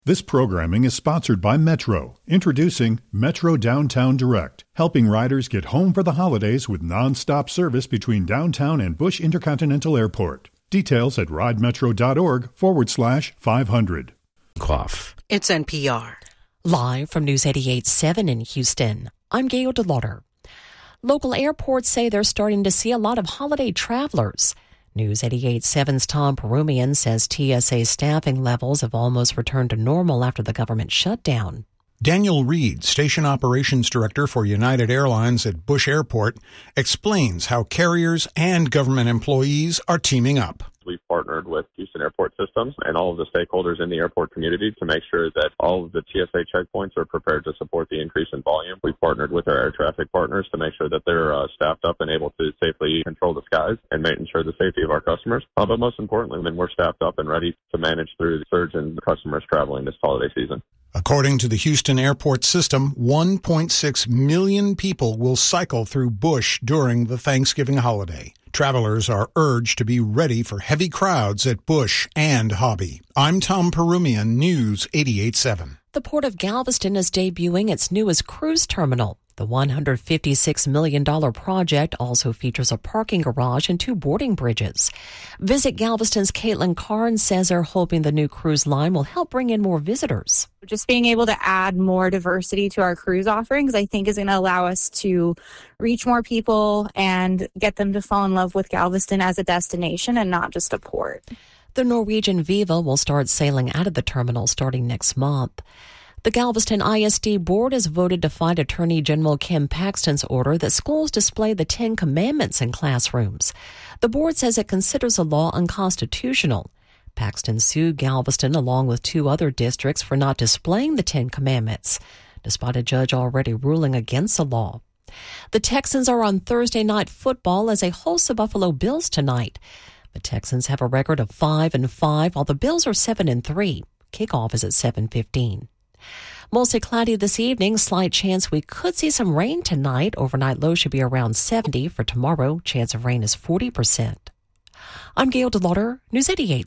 This programming is sponsored by Metro, introducing Metro Downtown Direct, helping riders get home for the holidays with non-stop service between downtown and Bush Intercontinental Airport. Details at ridemetro.org/500. It's NPR. Live from News 88.7 in Houston, I'm Gail DeLauder. Local airports say they're starting to see a lot of holiday travelers. News 88.7's Tom Perumian says TSA staffing levels have almost returned to normal after the government shutdown. Daniel Reed, Station Operations Director for United Airlines at Bush Airport, explains how carriers and government employees are teaming up. We've partnered with Houston Airport Systems and all of the stakeholders in the airport community to make sure that all of the TSA checkpoints are prepared to support the increase in volume. We've partnered with our air traffic partners to make sure that they're staffed up and able to safely control the skies and making sure the safety of our customers. But most importantly, we're staffed up and ready to manage through the surge in customers traveling this holiday season. According to the Houston Airport System, 1.6 million people will cycle through Bush during the Thanksgiving holiday. Travelers are urged to be ready for heavy crowds at Bush and Hobby. I'm Tom Perumian, News 88.7. The Port of Galveston is debuting its newest cruise terminal. The $156 million project also features a parking garage and 2 boarding bridges. Visit Galveston's Caitlin Carnes says they're hoping the new cruise line will help bring in more visitors. Just being able to add more diversity to our cruise offerings, I think, is going to allow us to reach more people and get them to fall in love with Galveston as a destination and not just a port. The Norwegian Viva will start sailing out of the terminal starting next month. The Galveston ISD Board has voted to fight Attorney General Ken Paxton's order that schools display the 10 Commandments in classrooms. The board says it considers the law unconstitutional. Paxton sued Galveston along with 2 other districts for not displaying the 10 Commandments, despite a judge already ruling against the law. The Texans are on Thursday Night Football as they host the Buffalo Bills tonight. The Texans have a record of 5-5, while the Bills are 7-3. Kickoff is at 7:15. Mostly cloudy this evening. Slight chance we could see some rain tonight. Overnight low should be around 70. For tomorrow, chance of rain is 40%. I'm Gail DeLauder, News 88.